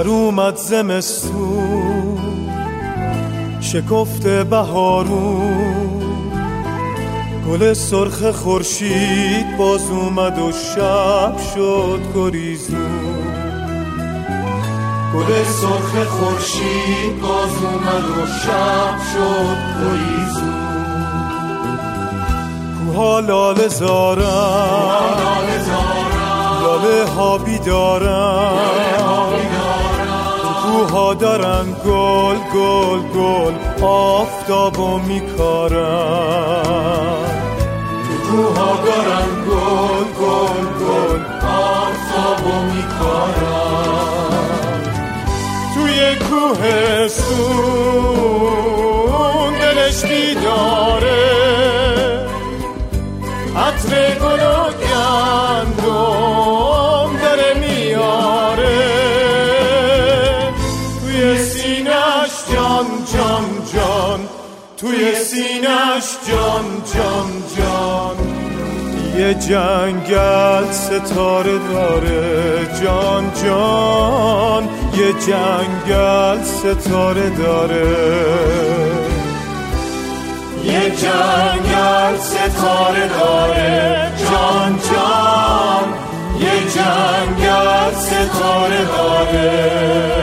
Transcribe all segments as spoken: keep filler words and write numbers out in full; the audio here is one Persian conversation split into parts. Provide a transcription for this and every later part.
سر اومد زمستون شکفته بهارون، گل سرخ خورشید باز اومد و شب شد گریزون. گل سرخ خورشید باز اومد و شب شد گریزون. کوها لاله زارن، لاله ها بیدارن، تو کوها دارن گل گل گل آفتابو میکارن. تو کوها دارن گل گل گل آفتابو میکارن. توی کوهستون دلش بیداره، عطر گل و گندم داره میاره. توی سینش جان جان جان، توی سینش جان جان جان. یه جنگل ستاره داره جان جان، یه جنگل ستاره داره. یه جنگل ستاره داره جان جان، یه جنگل ستاره داره.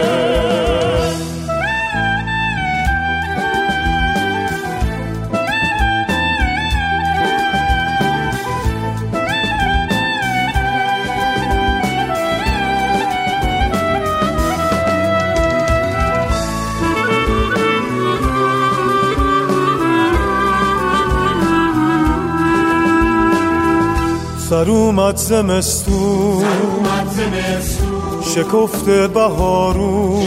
سر اومد زمستون شکفته بهارون،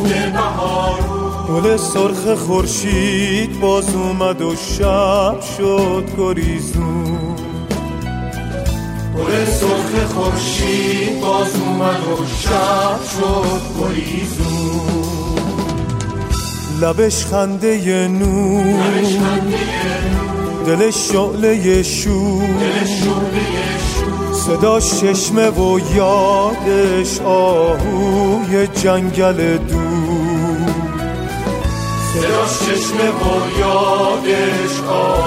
گل سرخ خورشید باز اومد و شب شد گریزون. گل سرخ خورشید باز اومد و شب شد گریزون. لبش خنده نور، دلش شعله شور، صدا چشمه و یادش آهوی جنگل دور. صدا چشمه و یادش آهوی